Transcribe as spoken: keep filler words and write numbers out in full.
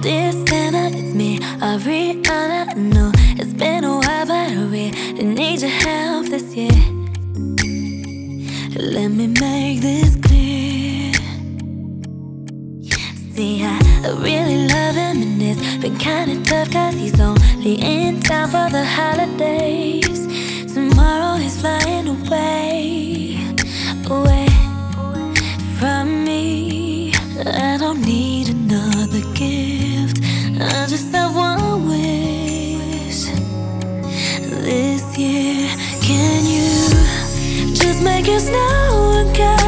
Dear Santa, it's me, Ariana. I know it's been a while, but I really need your help this year. Let me make this clear. See, I really love him, and it's been kinda tough, cause he's only in town for the holidays. Tomorrow he's flying away, away from me. I don't need another gift, I just have one wish this year. Can you just make your snow and go?